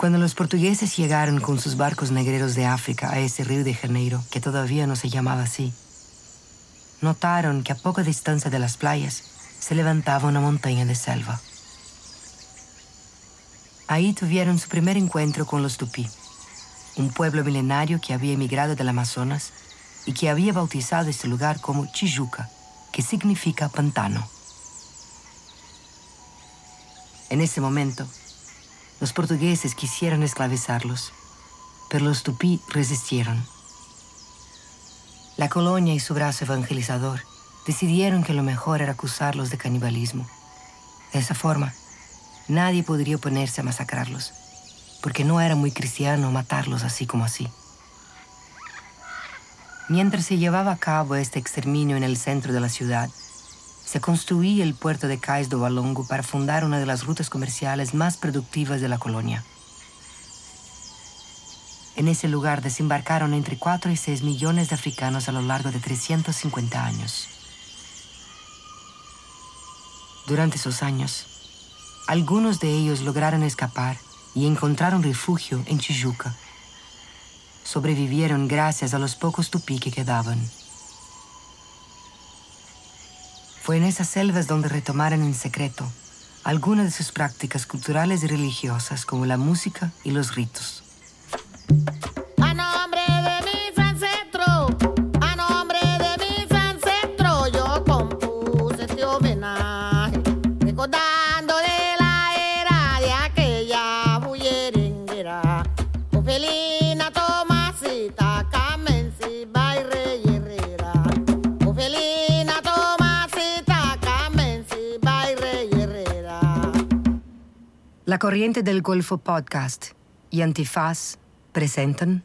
Cuando los portugueses llegaron con sus barcos negreros de África a ese Río de Janeiro, que todavía no se llamaba así, notaron que a poca distancia de las playas se levantaba una montaña de selva. Ahí tuvieron su primer encuentro con los tupí, un pueblo milenario que había emigrado del Amazonas y que había bautizado este lugar como Tijuca, que significa pantano. En ese momento, los portugueses quisieron esclavizarlos, pero los tupí resistieron. La colonia y su brazo evangelizador decidieron que lo mejor era acusarlos de canibalismo. De esa forma, nadie podría oponerse a masacrarlos, porque no era muy cristiano matarlos así como así. Mientras se llevaba a cabo este exterminio en el centro de la ciudad, se construía el puerto de Cais do Valongo para fundar una de las rutas comerciales más productivas de la colonia. En ese lugar desembarcaron entre 4 y 6 millones de africanos a lo largo de 350 años. Durante esos años, algunos de ellos lograron escapar y encontraron refugio en Tijuca. Sobrevivieron gracias a los pocos tupí que quedaban. Fue en esas selvas donde retomaron en secreto algunas de sus prácticas culturales y religiosas, como la música y los ritos. A nombre de mis ancestros, a nombre de mis ancestros, yo compuse este homenaje, recordando de la era de aquella bullerenguera. Ofelina, Tomasita, Carmenci, Bayrey Herrera. Ofelina, Tomasita, Carmenci, Bayrey Herrera. La Corriente del Golfo Podcast y Antifaz presentan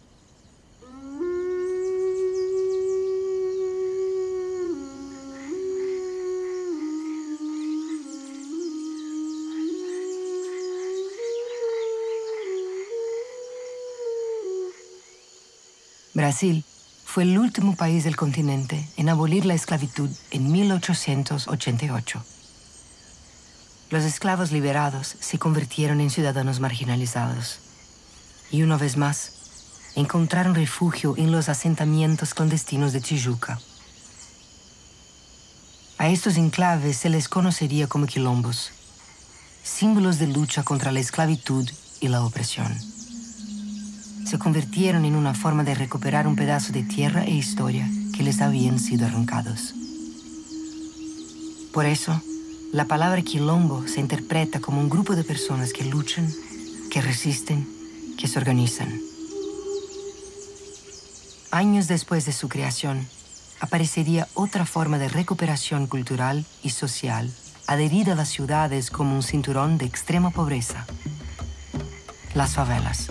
Brasil fue el último país del continente en abolir la esclavitud en 1888. Los esclavos liberados se convirtieron en ciudadanos marginalizados y una vez más encontraron refugio en los asentamientos clandestinos de Tijuca. A estos enclaves se les conocería como quilombos, símbolos de lucha contra la esclavitud y la opresión. Se convirtieron en una forma de recuperar un pedazo de tierra e historia que les habían sido arrancados. Por eso, la palabra quilombo se interpreta como un grupo de personas que luchan, que resisten, que se organizan. Años después de su creación, aparecería otra forma de recuperación cultural y social adherida a las ciudades como un cinturón de extrema pobreza: las favelas.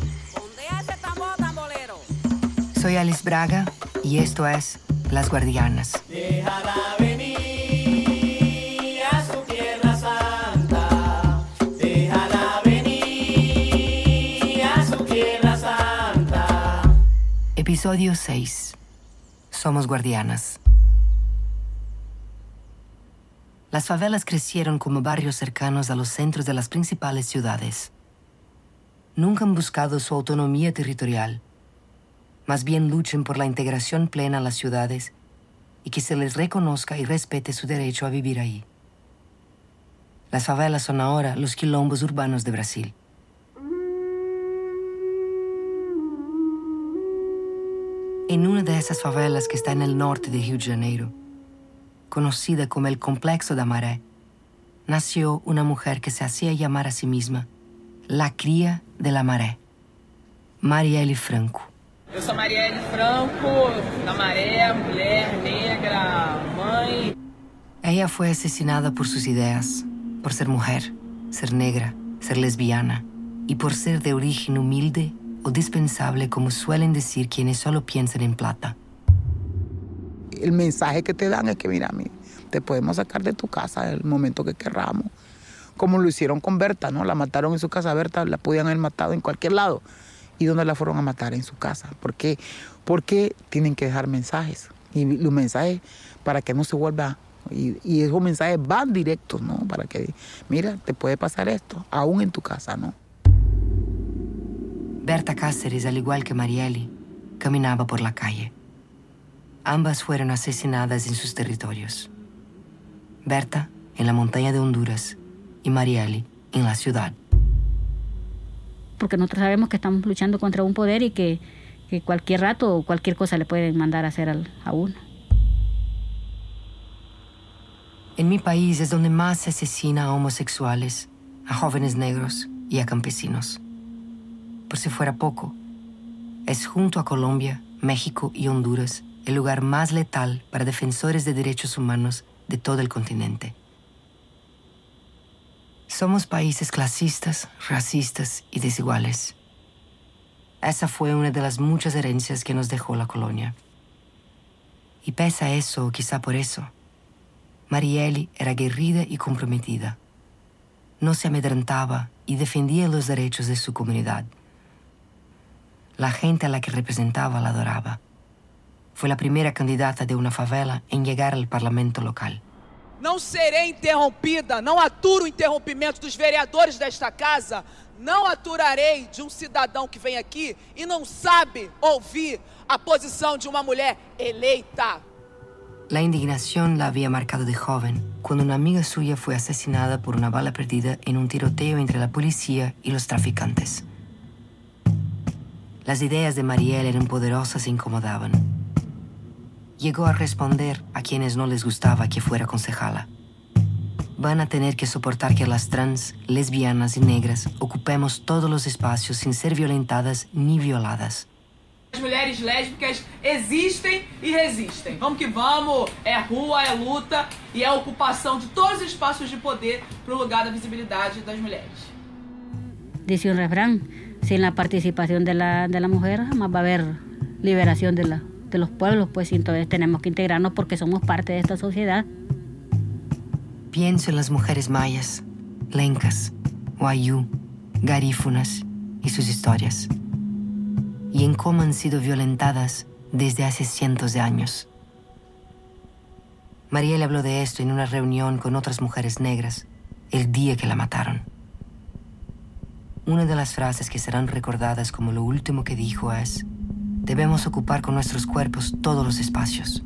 Soy Alice Braga y esto es Las Guardianas. Déjala venir a su tierra santa. Déjala venir a su tierra santa. Episodio 6. Somos guardianas. Las favelas crecieron como barrios cercanos a los centros de las principales ciudades. Nunca han buscado su autonomía territorial. Más bien luchan por la integración plena a las ciudades y que se les reconozca y respete su derecho a vivir ahí. Las favelas son ahora los quilombos urbanos de Brasil. En una de esas favelas que está en el norte de Río de Janeiro, conocida como el Complexo da Maré, nació una mujer que se hacía llamar a sí misma la cría de la Maré, Marielle Franco. Eu sou Marielle Franco, da Maré, mulher negra, mãe. Ella fue asesinada por sus ideas, por ser mujer, ser negra, ser lesbiana y por ser de origen humilde o dispensable, como suelen decir quienes solo piensan en plata. El mensaje que te dan es que, mira, te podemos sacar de tu casa en el momento que querramos. Como lo hicieron con Berta, ¿no? La mataron en su casa. Berta la podían haber matado en cualquier lado. ¿Y dónde la fueron a matar? En su casa. ¿Por qué? Porque tienen que dejar mensajes. Y los mensajes para que no se vuelva... Y esos mensajes van directos, ¿no? Para que, mira, te puede pasar esto, aún en tu casa, ¿no? Berta Cáceres, al igual que Marieli, caminaba por la calle. Ambas fueron asesinadas en sus territorios. Berta en la montaña de Honduras y Marieli en la ciudad. Porque nosotros sabemos que estamos luchando contra un poder y que cualquier rato o cualquier cosa le pueden mandar a hacer a uno. En mi país es donde más se asesina a homosexuales, a jóvenes negros y a campesinos. Por si fuera poco, es junto a Colombia, México y Honduras el lugar más letal para defensores de derechos humanos de todo el continente. Somos países clasistas, racistas y desiguales. Esa fue una de las muchas herencias que nos dejó la colonia. Y pese a eso, o quizá por eso, Marieli era aguerrida y comprometida. No se amedrentaba y defendía los derechos de su comunidad. La gente a la que representaba la adoraba. Fue la primera candidata de una favela en llegar al parlamento local. Não serei interrompida, não aturo o interrompimento dos vereadores desta casa, não aturarei de um cidadão que vem aqui e não sabe ouvir a posição de uma mulher eleita. La indignación la había marcado de joven, cuando una amiga suya fue asesinada por una bala perdida en un tiroteo entre la policía y los traficantes. Las ideas de Marieli eran poderosas e incomodaban. Llegó a responder a quienes no les gustaba que fuera concejala. Van a tener que soportar que las trans, lesbianas y negras ocupemos todos los espacios sin ser violentadas ni violadas. As mulheres lésbicas existem e resistem. Vamos que vamos, é rua, é luta e é a ocupação de todos os espaços de poder para o lugar da visibilidade das mulheres. Dice un refrán, sin la participación de la mujer jamás va a haber liberación de los pueblos, pues entonces tenemos que integrarnos porque somos parte de esta sociedad. Pienso en las mujeres mayas, lencas, wayú, garífunas y sus historias. Y en cómo han sido violentadas desde hace cientos de años. Marieli habló de esto en una reunión con otras mujeres negras el día que la mataron. Una de las frases que serán recordadas como lo último que dijo es: debemos ocupar con nuestros cuerpos todos los espacios.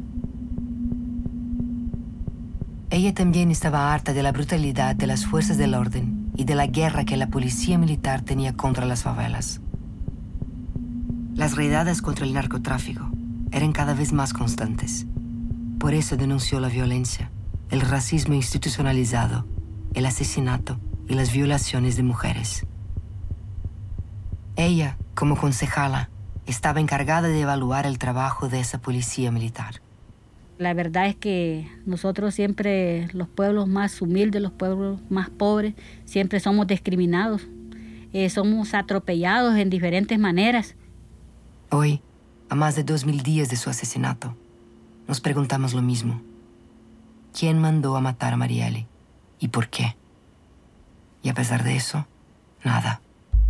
Ella también estaba harta de la brutalidad de las fuerzas del orden y de la guerra que la policía militar tenía contra las favelas. Las redadas contra el narcotráfico eran cada vez más constantes. Por eso denunció la violencia, el racismo institucionalizado, el asesinato y las violaciones de mujeres. Ella, como concejala, estaba encargada de evaluar el trabajo de esa policía militar. La verdad es que nosotros siempre, los pueblos más humildes, los pueblos más pobres, siempre somos discriminados, somos atropellados en diferentes maneras. Hoy, a más de 2000 días de su asesinato, nos preguntamos lo mismo. ¿Quién mandó a matar a Marieli? ¿Y por qué? Y a pesar de eso, nada.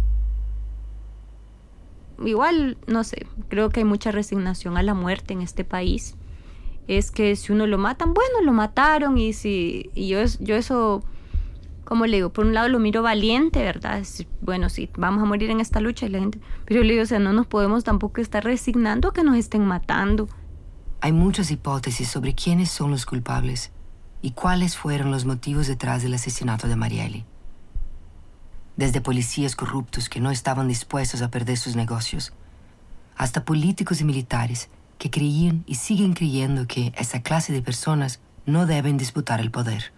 Igual, no sé, creo que hay mucha resignación a la muerte en este país. Es que si uno lo matan, bueno, lo mataron y yo eso, como le digo, por un lado lo miro valiente, ¿verdad? Bueno, sí, vamos a morir en esta lucha y la gente, pero le digo, o sea, no nos podemos tampoco estar resignando a que nos estén matando. Hay muchas hipótesis sobre quiénes son los culpables y cuáles fueron los motivos detrás del asesinato de Marieli. Desde policías corruptos que no estaban dispuestos a perder sus negocios, hasta políticos y militares que creían y siguen creyendo que esa clase de personas no deben disputar el poder.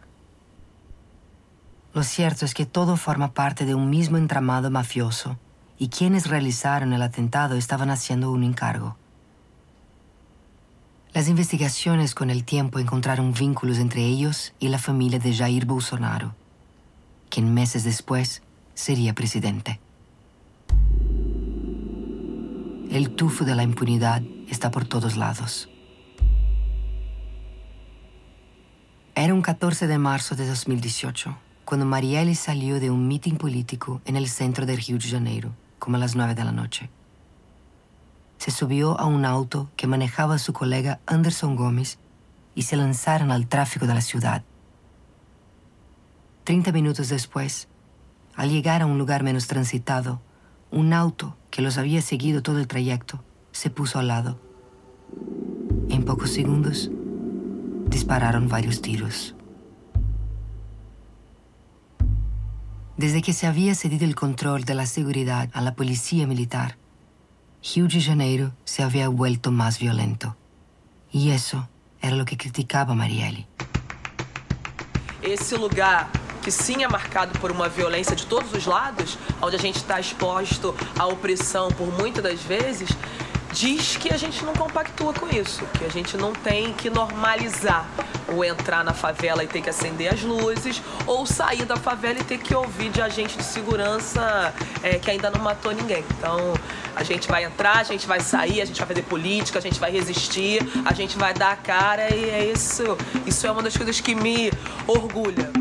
Lo cierto es que todo forma parte de un mismo entramado mafioso y quienes realizaron el atentado estaban haciendo un encargo. Las investigaciones con el tiempo encontraron vínculos entre ellos y la familia de Jair Bolsonaro, quien meses después sería presidente. El tufo de la impunidad está por todos lados. Era un 14 de marzo de 2018, cuando Marieli salió de un mitin político en el centro de Río de Janeiro, como a las 9 de la noche. Se subió a un auto que manejaba su colega Anderson Gómez y se lanzaron al tráfico de la ciudad. 30 minutos después, al llegar a un lugar menos transitado, un auto que los había seguido todo el trayecto se puso al lado. En pocos segundos, dispararon varios tiros. Desde que se había cedido el control de la seguridad a la policía militar, Rio de Janeiro se había vuelto más violento. Y eso era lo que criticaba Marielle. Esse lugar que sim é marcado por uma violência de todos os lados, onde a gente está exposto à opressão por muitas das vezes, diz que a gente não compactua com isso, que a gente não tem que normalizar o entrar na favela e ter que acender as luzes, ou sair da favela e ter que ouvir de agente de segurança que ainda não matou ninguém. Então, a gente vai entrar, a gente vai sair, a gente vai fazer política, a gente vai resistir, a gente vai dar a cara e é isso. Isso é uma das coisas que me orgulha.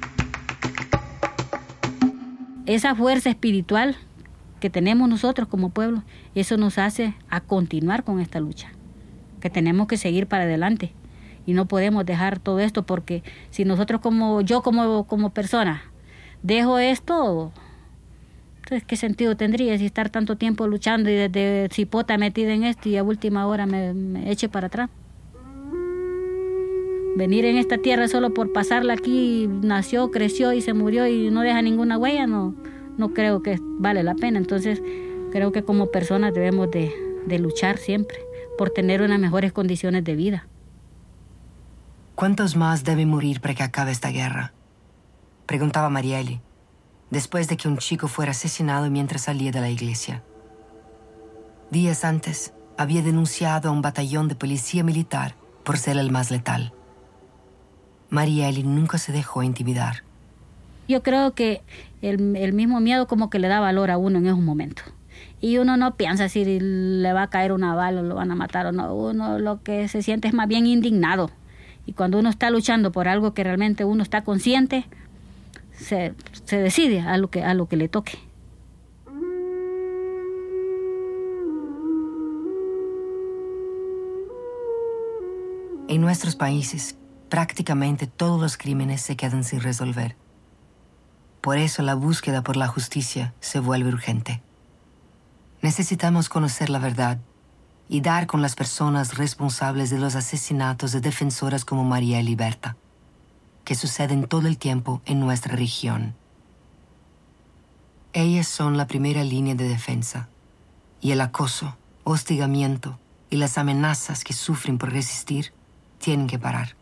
Esa fuerza espiritual que tenemos nosotros como pueblo, eso nos hace a continuar con esta lucha, que tenemos que seguir para adelante y no podemos dejar todo esto, porque si nosotros como persona dejo esto, entonces ¿qué sentido tendría si estar tanto tiempo luchando y desde cipota metida en esto y a última hora me eche para atrás? Venir en esta tierra solo por pasarla aquí, nació, creció y se murió y no deja ninguna huella, no creo que vale la pena. Entonces creo que como personas debemos de luchar siempre por tener unas mejores condiciones de vida. ¿Cuántos más deben morir para que acabe esta guerra?, preguntaba Marielle, después de que un chico fuera asesinado mientras salía de la iglesia. Días antes, había denunciado a un batallón de policía militar por ser el más letal. Marielle nunca se dejó intimidar. Yo creo que el mismo miedo como que le da valor a uno en esos momentos. Y uno no piensa si le va a caer una bala o lo van a matar o no. Uno lo que se siente es más bien indignado. Y cuando uno está luchando por algo que realmente uno está consciente, se decide a lo que le toque. En nuestros países, prácticamente todos los crímenes se quedan sin resolver. Por eso la búsqueda por la justicia se vuelve urgente. Necesitamos conocer la verdad y dar con las personas responsables de los asesinatos de defensoras como Marielle y Berta, que suceden todo el tiempo en nuestra región. Ellas son la primera línea de defensa, y el acoso, hostigamiento y las amenazas que sufren por resistir tienen que parar.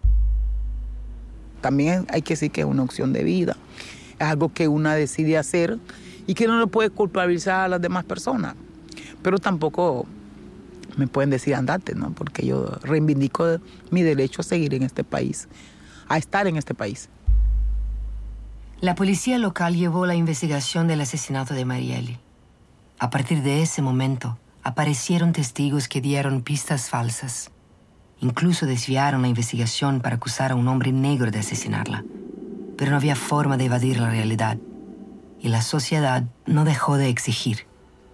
También hay que decir que es una opción de vida. Es algo que una decide hacer y que no le puede culpabilizar a las demás personas. Pero tampoco me pueden decir andate, ¿no? Porque yo reivindico mi derecho a seguir en este país, a estar en este país. La policía local llevó la investigación del asesinato de Marielle. A partir de ese momento, aparecieron testigos que dieron pistas falsas. Incluso desviaron la investigación para acusar a un hombre negro de asesinarla. Pero no había forma de evadir la realidad. Y la sociedad no dejó de exigir.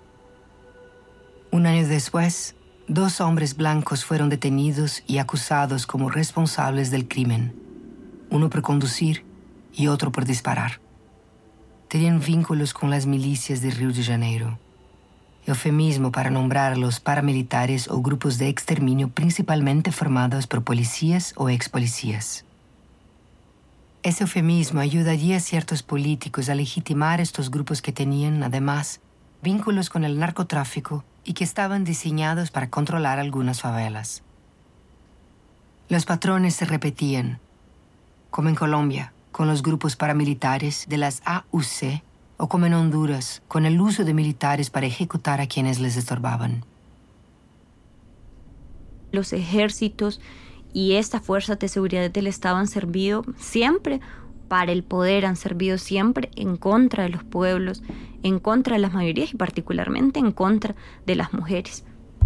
Un año después, 2 hombres blancos fueron detenidos y acusados como responsables del crimen. Uno por conducir y otro por disparar. Tenían vínculos con las milicias de Rio de Janeiro. Eufemismo para nombrar a los paramilitares o grupos de exterminio principalmente formados por policías o expolicías. Ese eufemismo ayudaría a ciertos políticos a legitimar estos grupos que tenían, además, vínculos con el narcotráfico y que estaban diseñados para controlar algunas favelas. Los patrones se repetían, como en Colombia, con los grupos paramilitares de las AUC, o como en Honduras, con el uso de militares para ejecutar a quienes les estorbaban. Los ejércitos y estas fuerzas de seguridad del Estado han servido siempre para el poder, han servido siempre en contra de los pueblos, en contra de las mayorías y particularmente en contra de las mujeres.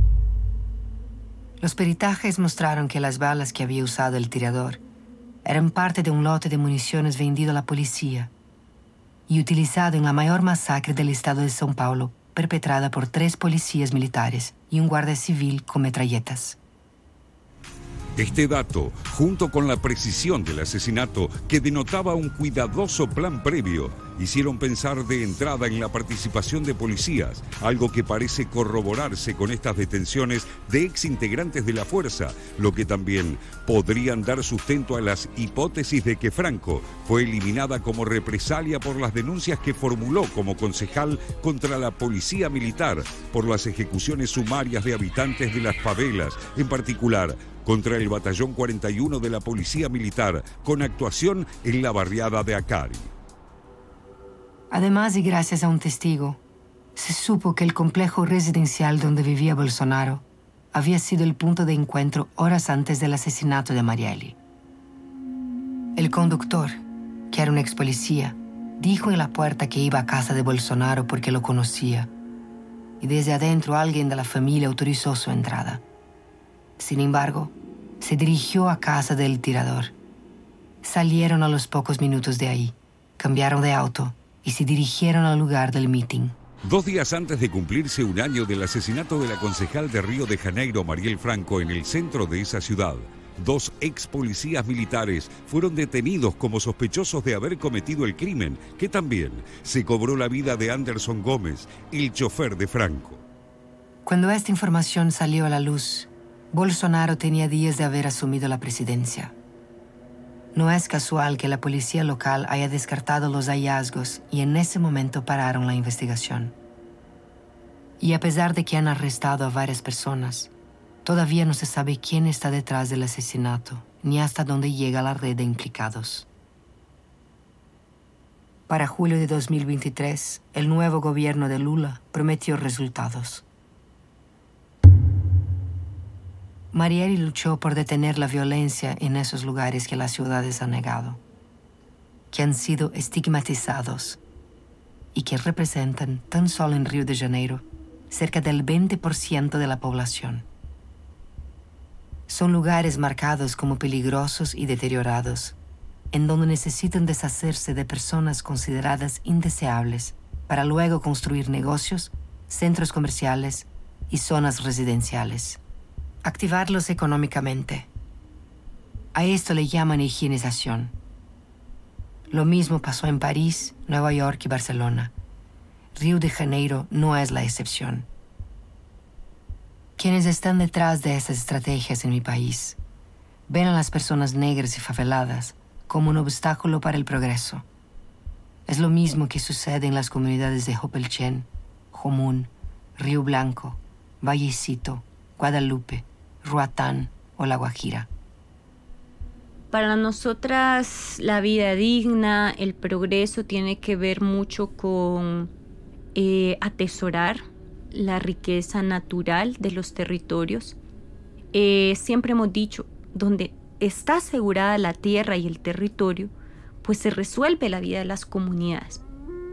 Los peritajes mostraron que las balas que había usado el tirador eran parte de un lote de municiones vendido a la policía y utilizado en la mayor masacre del estado de São Paulo, perpetrada por 3 policías militares y un guardia civil con metralletas. Este dato, junto con la precisión del asesinato que denotaba un cuidadoso plan previo, hicieron pensar de entrada en la participación de policías, algo que parece corroborarse con estas detenciones de exintegrantes de la fuerza, lo que también podrían dar sustento a las hipótesis de que Franco fue eliminada como represalia por las denuncias que formuló como concejal contra la policía militar por las ejecuciones sumarias de habitantes de las favelas, en particular contra el Batallón 41 de la Policía Militar, con actuación en la barriada de Acari. Además, y gracias a un testigo, se supo que el complejo residencial donde vivía Bolsonaro había sido el punto de encuentro horas antes del asesinato de Marielle. El conductor, que era un ex policía, dijo en la puerta que iba a casa de Bolsonaro porque lo conocía, y desde adentro alguien de la familia autorizó su entrada. Sin embargo, se dirigió a casa del tirador. Salieron a los pocos minutos de ahí, cambiaron de auto y se dirigieron al lugar del mitin. 2 días antes de cumplirse un año del asesinato de la concejal de Río de Janeiro, Marielle Franco, en el centro de esa ciudad, 2 ex policías militares fueron detenidos como sospechosos de haber cometido el crimen, que también se cobró la vida de Anderson Gómez, el chofer de Franco. Cuando esta información salió a la luz, Bolsonaro tenía días de haber asumido la presidencia. No es casual que la policía local haya descartado los hallazgos y en ese momento pararon la investigación. Y a pesar de que han arrestado a varias personas, todavía no se sabe quién está detrás del asesinato ni hasta dónde llega la red de implicados. Para julio de 2023, el nuevo gobierno de Lula prometió resultados. Marielle luchó por detener la violencia en esos lugares que las ciudades han negado, que han sido estigmatizados y que representan, tan solo en Río de Janeiro, cerca del 20% de la población. Son lugares marcados como peligrosos y deteriorados, en donde necesitan deshacerse de personas consideradas indeseables para luego construir negocios, centros comerciales y zonas residenciales. Activarlos económicamente. A esto le llaman higienización. Lo mismo pasó en París, Nueva York y Barcelona. Río de Janeiro no es la excepción. Quienes están detrás de esas estrategias en mi país ven a las personas negras y faveladas como un obstáculo para el progreso. Es lo mismo que sucede en las comunidades de Jopelchen, Jomún, Río Blanco, Vallecito, Guadalupe, Roatán o La Guajira. Para nosotras la vida digna, el progreso tiene que ver mucho con atesorar la riqueza natural de los territorios. Siempre hemos dicho, donde está asegurada la tierra y el territorio, pues se resuelve la vida de las comunidades.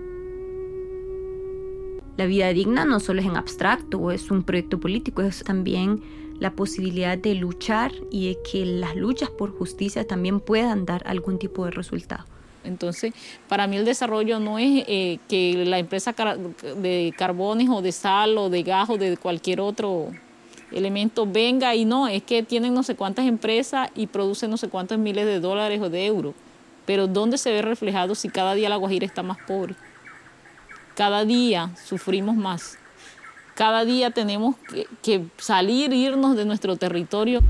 La vida digna no solo es en abstracto o es un proyecto político, es también la posibilidad de luchar y de que las luchas por justicia también puedan dar algún tipo de resultado. Entonces, para mí el desarrollo no es que la empresa de carbones o de sal o de gas o de cualquier otro elemento venga y no, es que tienen no sé cuántas empresas y producen no sé cuántos miles de dólares o de euros. Pero ¿dónde se ve reflejado si cada día La Guajira está más pobre? Cada día sufrimos más. Cada día tenemos que salir, irnos de nuestro territorio.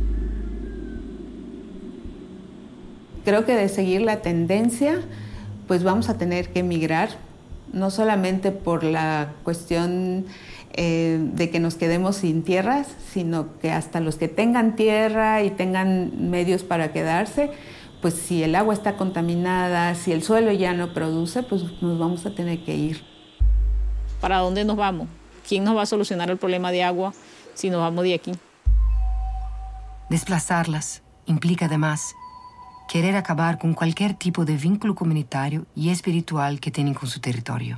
Creo que de seguir la tendencia, pues vamos a tener que emigrar, no solamente por la cuestión de que nos quedemos sin tierras, sino que hasta los que tengan tierra y tengan medios para quedarse, pues si el agua está contaminada, si el suelo ya no produce, pues nos vamos a tener que ir. ¿Para dónde nos vamos? ¿Quién nos va a solucionar el problema de agua si nos vamos de aquí? Desplazarlas implica además querer acabar con cualquier tipo de vínculo comunitario y espiritual que tienen con su territorio.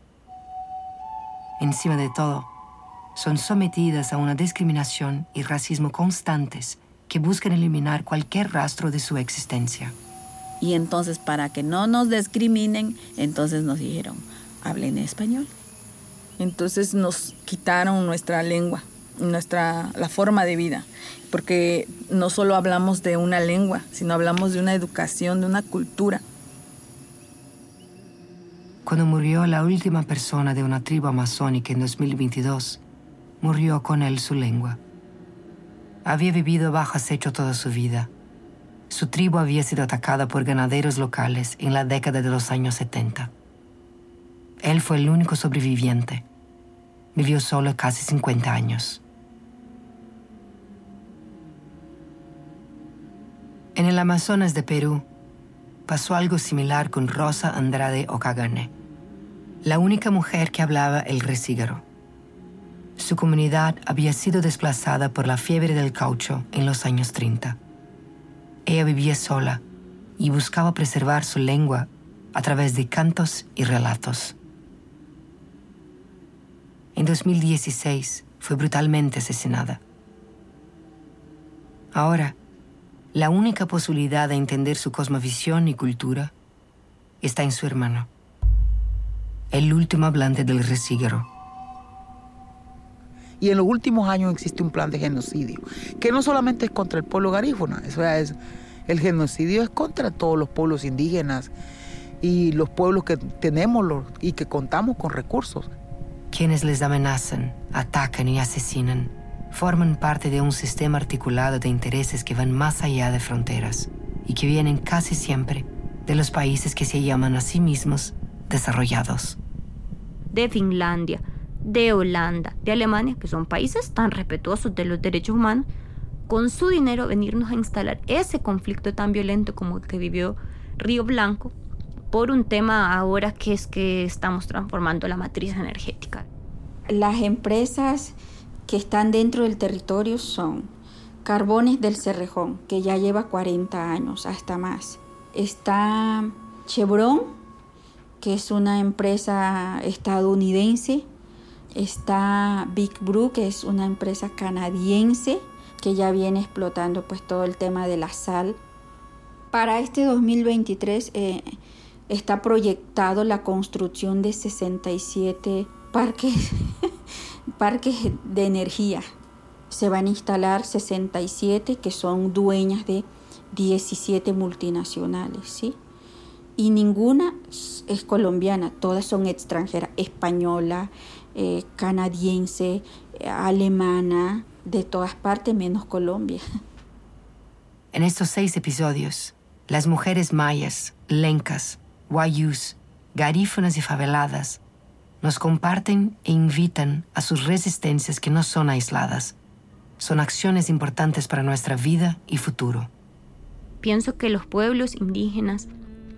Encima de todo, son sometidas a una discriminación y racismo constantes que buscan eliminar cualquier rastro de su existencia. Y entonces, para que no nos discriminen, entonces nos dijeron, hablen español. Entonces nos quitaron nuestra lengua, la forma de vida, porque no solo hablamos de una lengua, sino hablamos de una educación, de una cultura. Cuando murió la última persona de una tribu amazónica en 2022, murió con él su lengua. Había vivido bajo acecho toda su vida. Su tribu había sido atacada por ganaderos locales en la década de los años 70. Él fue el único sobreviviente. Vivió solo casi 50 años. En el Amazonas de Perú, pasó algo similar con Rosa Andrade Okagane, la única mujer que hablaba el resígaro. Su comunidad había sido desplazada por la fiebre del caucho en los años 30. Ella vivía sola y buscaba preservar su lengua a través de cantos y relatos. En 2016 fue brutalmente asesinada. Ahora, la única posibilidad de entender su cosmovisión y cultura está en su hermano, el último hablante del resígaro. Y en los últimos años existe un plan de genocidio, que no solamente es contra el pueblo garífuna, el genocidio es contra todos los pueblos indígenas y los pueblos que tenemos y que contamos con recursos. Quienes les amenazan, atacan y asesinan forman parte de un sistema articulado de intereses que van más allá de fronteras y que vienen casi siempre de los países que se llaman a sí mismos desarrollados. De Finlandia, de Holanda, de Alemania, que son países tan respetuosos de los derechos humanos, con su dinero venirnos a instalar ese conflicto tan violento como el que vivió Río Blanco, por un tema ahora que es que estamos transformando la matriz energética. Las empresas que están dentro del territorio son Carbones del Cerrejón, que ya lleva 40 años, hasta más. Está Chevron, que es una empresa estadounidense. Está Big Brew, que es una empresa canadiense, que ya viene explotando pues todo el tema de la sal. Para este 2023 está proyectado la construcción de 67 parques de energía. Se van a instalar 67 que son dueñas de 17 multinacionales, ¿sí? Y ninguna es colombiana, todas son extranjeras, española, canadiense, alemana, de todas partes menos Colombia. En estos 6 episodios, las mujeres mayas, lencas, wayús, garífunas y faveladas nos comparten e invitan a sus resistencias que no son aisladas. Son acciones importantes para nuestra vida y futuro. Pienso que los pueblos indígenas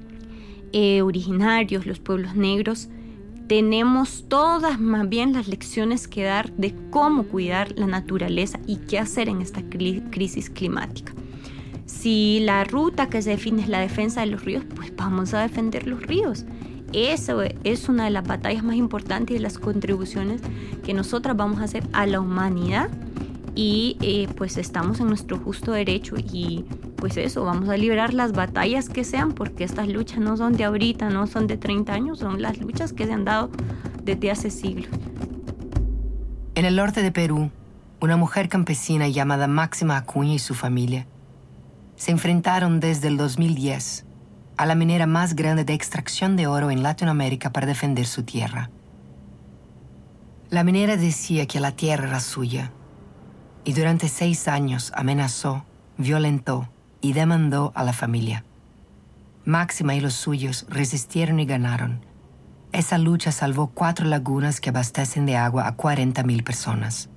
originarios, los pueblos negros, tenemos todas más bien las lecciones que dar de cómo cuidar la naturaleza y qué hacer en esta crisis climática. Si la ruta que se define es la defensa de los ríos, pues vamos a defender los ríos. Eso es una de las batallas más importantes y de las contribuciones que nosotras vamos a hacer a la humanidad y pues estamos en nuestro justo derecho y pues eso, vamos a librar las batallas que sean, porque estas luchas no son de ahorita, no son de 30 años, son las luchas que se han dado desde hace siglos. En el norte de Perú, una mujer campesina llamada Máxima Acuña y su familia se enfrentaron desde el 2010 a la minera más grande de extracción de oro en Latinoamérica para defender su tierra. La minera decía que la tierra era suya y durante 6 años amenazó, violentó y demandó a la familia. Máxima y los suyos resistieron y ganaron. Esa lucha salvó 4 lagunas que abastecen de agua a 40,000 personas.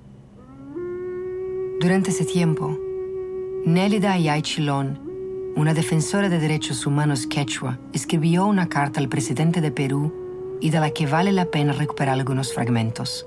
Durante ese tiempo, Nélida Ayay Chilón, una defensora de derechos humanos quechua, escribió una carta al presidente de Perú y de la que vale la pena recuperar algunos fragmentos.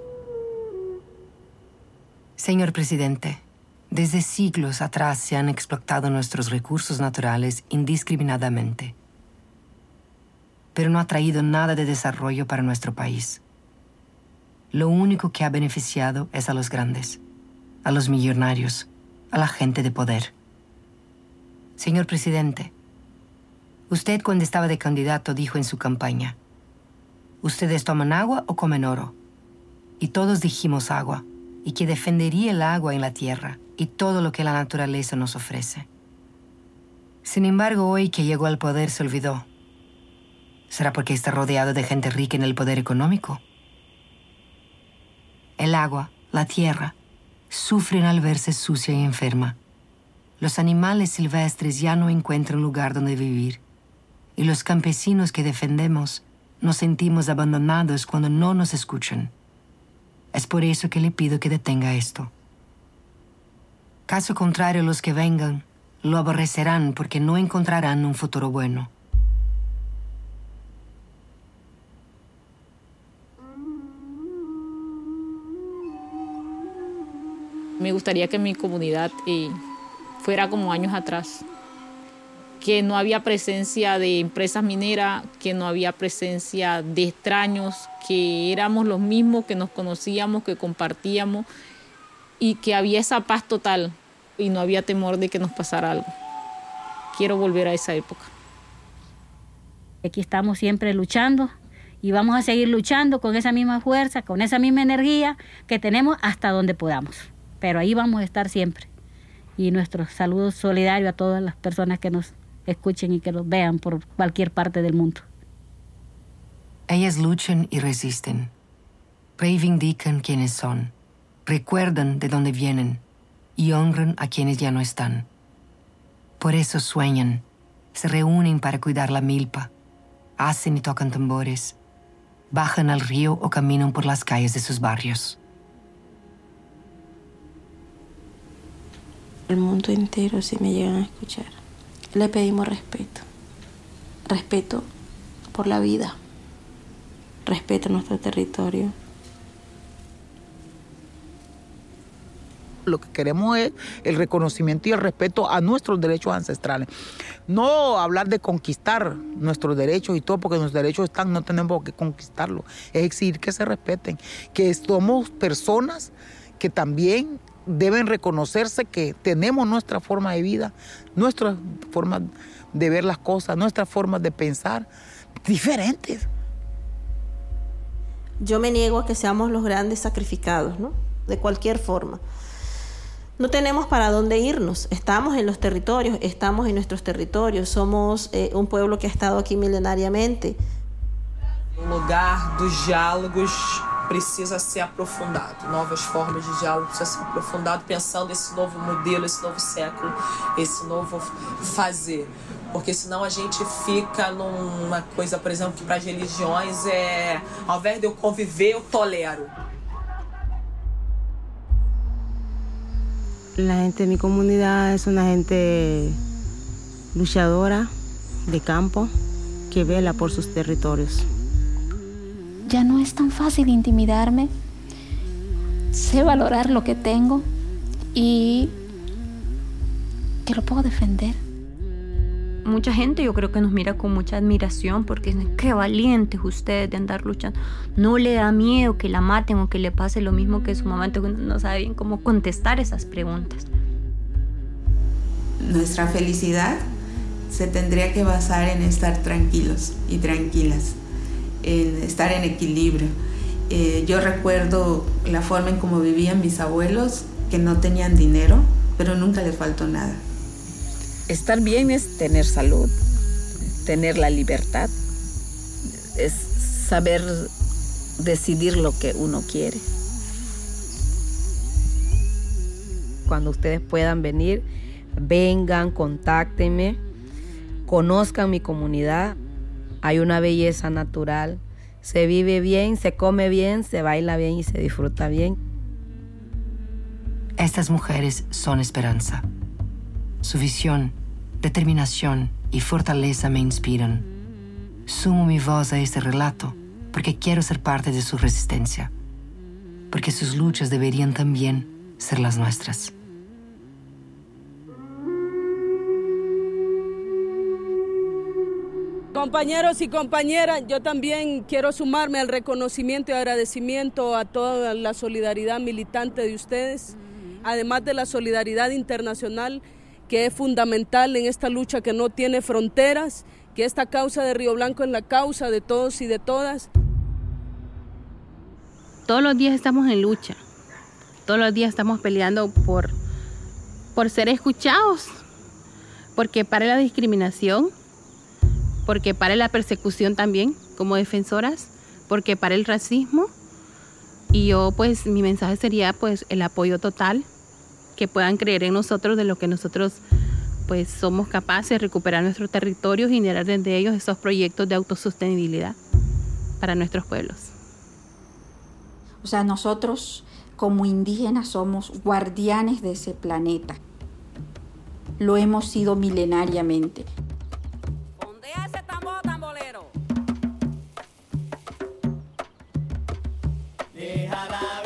Señor presidente, desde siglos atrás se han explotado nuestros recursos naturales indiscriminadamente, pero no ha traído nada de desarrollo para nuestro país. Lo único que ha beneficiado es a los grandes, a los millonarios, a la gente de poder. Señor presidente, usted cuando estaba de candidato dijo en su campaña: ¿ustedes toman agua o comen oro? Y todos dijimos agua, y que defendería el agua en la tierra y todo lo que la naturaleza nos ofrece. Sin embargo, hoy que llegó al poder se olvidó. ¿Será porque está rodeado de gente rica en el poder económico? El agua, la tierra, sufren al verse sucia y enferma. Los animales silvestres ya no encuentran lugar donde vivir. Y los campesinos que defendemos nos sentimos abandonados cuando no nos escuchan. Es por eso que le pido que detenga esto. Caso contrario, los que vengan lo aborrecerán porque no encontrarán un futuro bueno. Me gustaría que mi comunidad fuera como años atrás, que no había presencia de empresas mineras, que no había presencia de extraños, que éramos los mismos, que nos conocíamos, que compartíamos y que había esa paz total y no había temor de que nos pasara algo. Quiero volver a esa época. Aquí estamos siempre luchando y vamos a seguir luchando con esa misma fuerza, con esa misma energía que tenemos hasta donde podamos. Pero ahí vamos a estar siempre. Y nuestro saludo solidario a todas las personas que nos escuchen y que nos vean por cualquier parte del mundo. Ellas luchan y resisten. Reivindican quiénes son. Recuerdan de dónde vienen y honran a quienes ya no están. Por eso sueñan, se reúnen para cuidar la milpa, hacen y tocan tambores, bajan al río o caminan por las calles de sus barrios. El mundo entero, si me llegan a escuchar, le pedimos respeto. Respeto por la vida. Respeto a nuestro territorio. Lo que queremos es el reconocimiento y el respeto a nuestros derechos ancestrales. No hablar de conquistar nuestros derechos y todo, porque nuestros derechos están, no tenemos que conquistarlos. Es exigir que se respeten, que somos personas que también deben reconocerse que tenemos nuestra forma de vida, nuestra forma de ver las cosas, nuestras formas de pensar diferentes. Yo me niego a que seamos los grandes sacrificados, ¿no? De cualquier forma. No tenemos para dónde irnos. Estamos en los territorios, estamos en nuestros territorios. Somos un pueblo que ha estado aquí milenariamente. O lugar dos diálogos precisa ser aprofundado. Novas formas de diálogo precisam ser aprofundado, pensando esse novo modelo, esse novo século, esse novo fazer. Porque senão a gente fica numa coisa, por exemplo, que para as religiões ao invés de eu conviver, eu tolero. La gente de mi comunidad es una gente luchadora de campo que vela por sus territorios. Ya no es tan fácil intimidarme. Sé valorar lo que tengo y que lo puedo defender. Mucha gente yo creo que nos mira con mucha admiración porque dicen, qué valientes ustedes de andar luchando. No le da miedo que la maten o que le pase lo mismo que su mamá, entonces no sabe bien cómo contestar esas preguntas. Nuestra felicidad se tendría que basar en estar tranquilos y tranquilas, en estar en equilibrio. Yo recuerdo la forma en cómo vivían mis abuelos, que no tenían dinero, pero nunca les faltó nada. Estar bien es tener salud, tener la libertad, es saber decidir lo que uno quiere. Cuando ustedes puedan venir, vengan, contáctenme, conozcan mi comunidad. Hay una belleza natural, se vive bien, se come bien, se baila bien y se disfruta bien. Estas mujeres son esperanza. Su visión, determinación y fortaleza me inspiran. Sumo mi voz a este relato porque quiero ser parte de su resistencia, porque sus luchas deberían también ser las nuestras. Compañeros y compañeras, yo también quiero sumarme al reconocimiento y agradecimiento a toda la solidaridad militante de ustedes, además de la solidaridad internacional que es fundamental en esta lucha que no tiene fronteras, que esta causa de Río Blanco es la causa de todos y de todas. Todos los días estamos en lucha, Todos los días estamos peleando por ser escuchados, porque pare la discriminación, porque pare la persecución también como defensoras, porque pare el racismo. Y yo, pues, mi mensaje sería, pues, el apoyo total, que puedan creer en nosotros, de lo que nosotros, pues, somos capaces de recuperar nuestros territorios y generar desde ellos esos proyectos de autosostenibilidad para nuestros pueblos. O sea, nosotros como indígenas somos guardianes de ese planeta. Lo hemos sido milenariamente. Déjala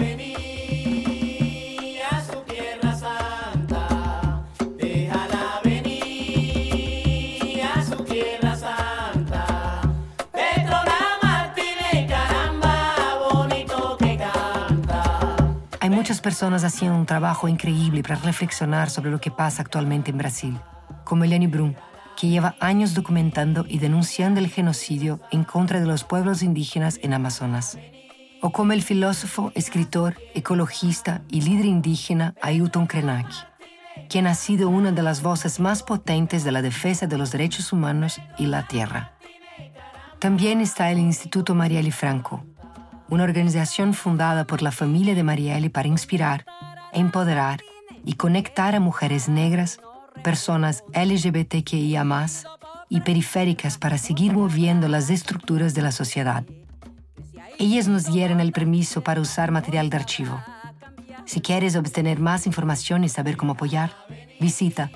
venir a su tierra santa. Déjala venir a su tierra santa. Petrona Martínez, caramba, bonito que canta. Hay muchas personas haciendo un trabajo increíble para reflexionar sobre lo que pasa actualmente en Brasil, como Eliane Brum, que lleva años documentando y denunciando el genocidio en contra de los pueblos indígenas en Amazonas. O como el filósofo, escritor, ecologista y líder indígena Ailton Krenak, quien ha sido una de las voces más potentes de la defensa de los derechos humanos y la tierra. También está el Instituto Marielle Franco, una organización fundada por la familia de Marielle para inspirar, empoderar y conectar a mujeres negras, personas LGBTQIA+, y periféricas para seguir moviendo las estructuras de la sociedad. Ellas nos dieron el permiso para usar material de archivo. Si quieres obtener más información y saber cómo apoyar, visita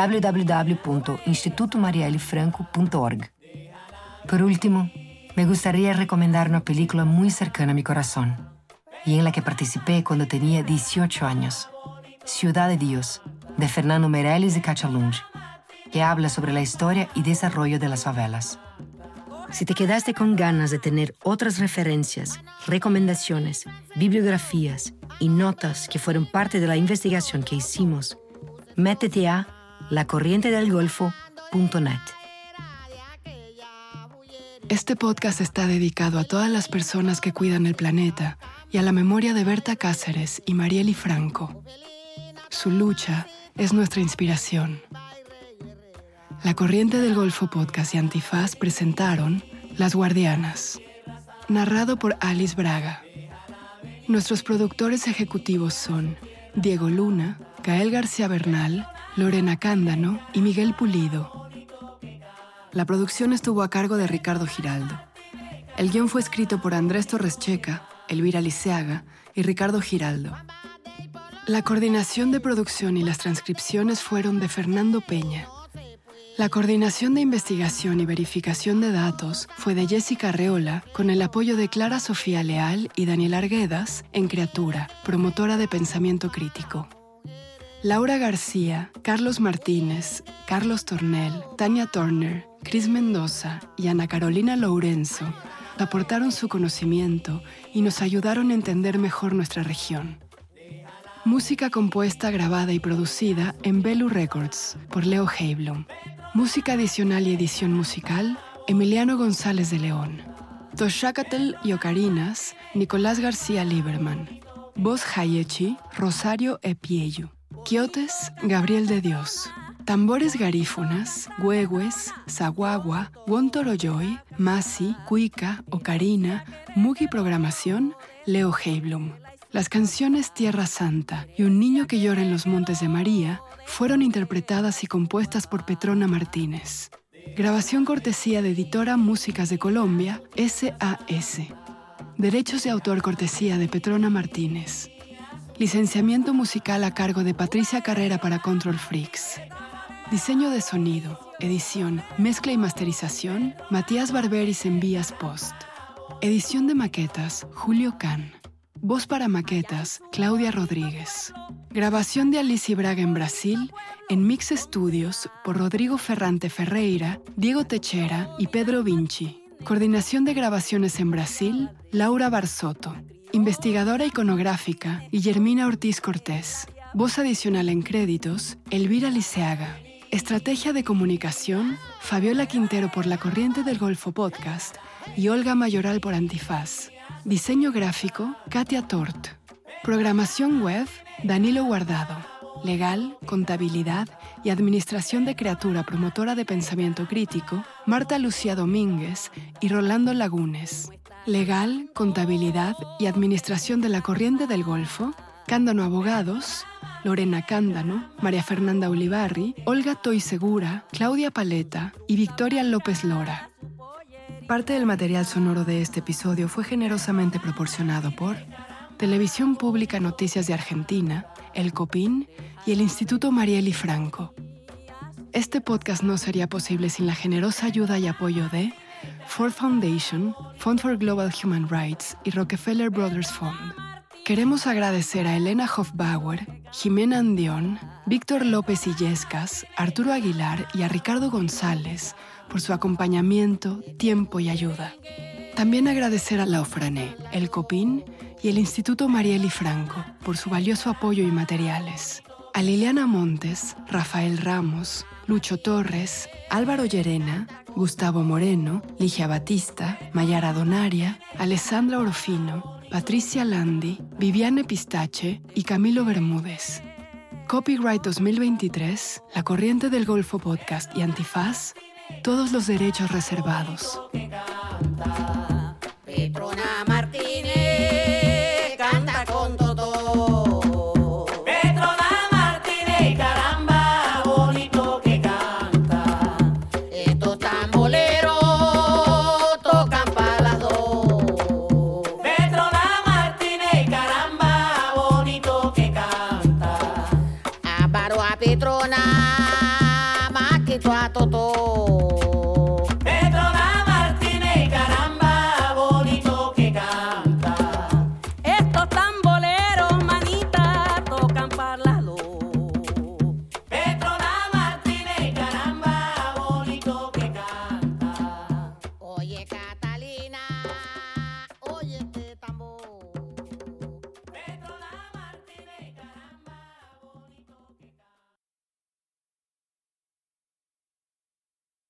www.institutomariellefranco.org. Por último, me gustaría recomendar una película muy cercana a mi corazón y en la que participé cuando tenía 18 años, Ciudad de Dios, de Fernando Meirelles y Katia Lund, que habla sobre la historia y desarrollo de las favelas. Si te quedaste con ganas de tener otras referencias, recomendaciones, bibliografías y notas que fueron parte de la investigación que hicimos, métete a lacorrientedelgolfo.net. Este podcast está dedicado a todas las personas que cuidan el planeta y a la memoria de Berta Cáceres y Marielle Franco. Su lucha es nuestra inspiración. La Corriente del Golfo Podcast y Antifaz presentaron Las Guardianas, narrado por Alice Braga. Nuestros productores ejecutivos son Diego Luna, Gael García Bernal, Lorena Cándano y Miguel Pulido. La producción estuvo a cargo de Ricardo Giraldo. El guión fue escrito por Andrés Torres Checa, Elvira Liceaga y Ricardo Giraldo. La coordinación de producción y las transcripciones fueron de Fernando Peña. La coordinación de investigación y verificación de datos fue de Jessica Arreola, con el apoyo de Clara Sofía Leal y Daniel Arguedas en Criatura, promotora de pensamiento crítico. Laura García, Carlos Martínez, Carlos Tornel, Tania Turner, Cris Mendoza y Ana Carolina Lourenço aportaron su conocimiento y nos ayudaron a entender mejor nuestra región. Música compuesta, grabada y producida en Belu Records por Leo Heiblum. Música adicional y edición musical, Emiliano González de León. Toshacatl y Ocarinas, Nicolás García Lieberman. Voz Hayechi, Rosario Epieyu. Quiotes, Gabriel de Dios. Tambores garífonas, huehues, zaguagua, Wontoroyoy, Masi, Cuica, Ocarina, Mugi Programación, Leo Heiblum. Las canciones Tierra Santa y Un niño que llora en los montes de María fueron interpretadas y compuestas por Petrona Martínez. Grabación cortesía de Editora Músicas de Colombia, SAS. Derechos de autor cortesía de Petrona Martínez. Licenciamiento musical a cargo de Patricia Carrera para Control Freaks. Diseño de sonido, edición, mezcla y masterización, Matías Barberis en Vías Post. Edición de maquetas, Julio Can. Voz para maquetas, Claudia Rodríguez. Grabación de Alice Braga en Brasil, en Mix Studios por Rodrigo Ferrante Ferreira, Diego Techera y Pedro Vinci. Coordinación de grabaciones en Brasil, Laura Barzotto. Investigadora iconográfica, Guillermina Ortiz Cortés. Voz adicional en créditos, Elvira Liceaga. Estrategia de comunicación, Fabiola Quintero por La Corriente del Golfo Podcast y Olga Mayoral por Antifaz. Diseño gráfico, Katia Tort. Programación web, Danilo Guardado. Legal, contabilidad y administración de criatura promotora de pensamiento crítico, Marta Lucía Domínguez y Rolando Lagunes. Legal, contabilidad y administración de la corriente del Golfo, Cándano Abogados, Lorena Cándano, María Fernanda Ulibarri, Olga Toy Segura, Claudia Paleta y Victoria López Lora. Parte del material sonoro de este episodio fue generosamente proporcionado por Televisión Pública Noticias de Argentina, el COPIN y el Instituto Marielle Franco. Este podcast no sería posible sin la generosa ayuda y apoyo de Ford Foundation, Fund for Global Human Rights y Rockefeller Brothers Fund. Queremos agradecer a Elena Hofbauer, Jimena Andión, Víctor López Illescas, Arturo Aguilar y a Ricardo González por su acompañamiento, tiempo y ayuda. También agradecer a la OFRANE, el COPIN y el Instituto Marielle Franco por su valioso apoyo y materiales. A Liliana Montes, Rafael Ramos, Lucho Torres, Álvaro Llerena, Gustavo Moreno, Ligia Batista, Mayara Donaria, Alessandra Orofino, Patricia Landi, Viviane Pistache y Camilo Bermúdez. Copyright 2023, La Corriente del Golfo Podcast y Antifaz, todos los derechos reservados.